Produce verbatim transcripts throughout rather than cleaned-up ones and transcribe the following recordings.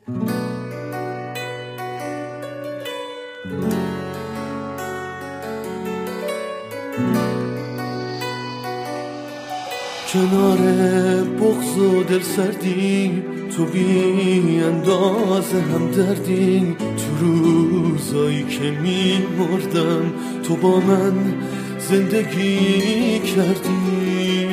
کنار بغض و دل سردی تو بی اندازه هم دردی، تو روزایی که می مردم تو با من زندگی کردی.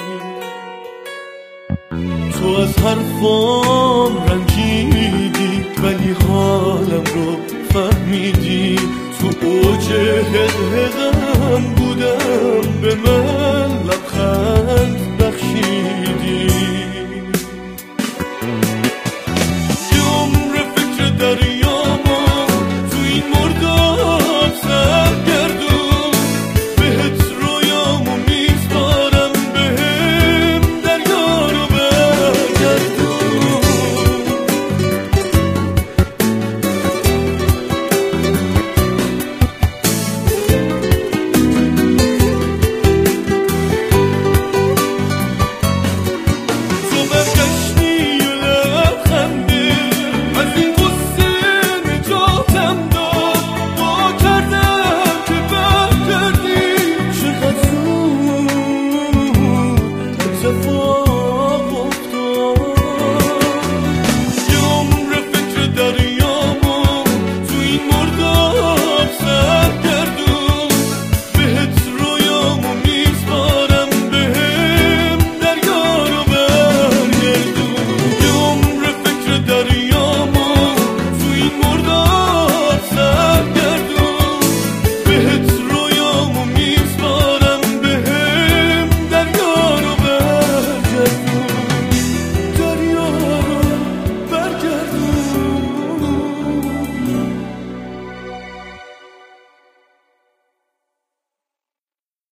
تو از حرفام رنجیدی ولی حالم رو فهمیدی، تو اوج حقم بودم به من